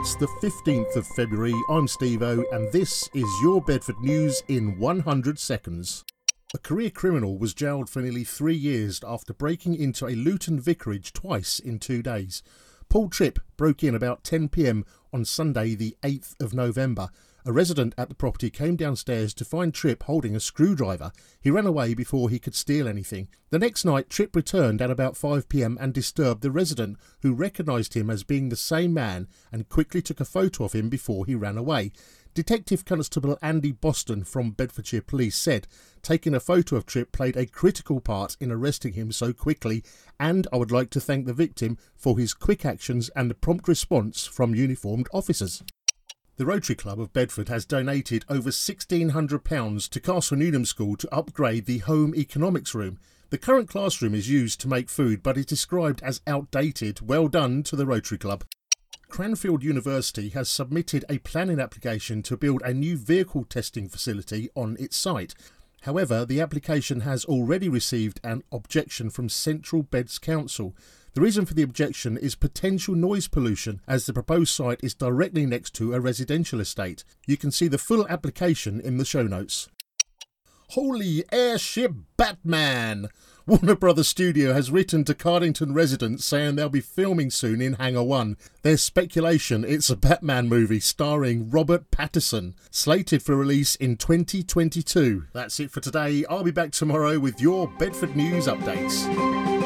It's the 15th of February, I'm Steve-O, and this is your Bedford News in 100 seconds. A career criminal was jailed for nearly 3 years after breaking into a Luton vicarage twice in 2 days. Paul Tripp broke in about 10 p.m. on Sunday the 8th of November. A resident at the property came downstairs to find Tripp holding a screwdriver. He ran away before he could steal anything. The next night, Tripp returned at about 5 p.m. and disturbed the resident, who recognised him as being the same man and quickly took a photo of him before he ran away. Detective Constable Andy Boston from Bedfordshire Police said taking a photo of Tripp played a critical part in arresting him so quickly, and I would like to thank the victim for his quick actions and the prompt response from uniformed officers. The Rotary Club of Bedford has donated over £1,600 to Castle Newnham School to upgrade the home economics room. The current classroom is used to make food, but is described as outdated. Well done to the Rotary Club. Cranfield University has submitted a planning application to build a new vehicle testing facility on its site. However, the application has already received an objection from Central Beds Council. The reason for the objection is potential noise pollution, as the proposed site is directly next to a residential estate. You can see the full application in the show notes. Holy airship Batman! Warner Brothers Studio has written to Cardington residents saying they'll be filming soon in Hangar 1. There's speculation it's a Batman movie starring Robert Pattinson, slated for release in 2022. That's it for today. I'll be back tomorrow with your Bedford News updates.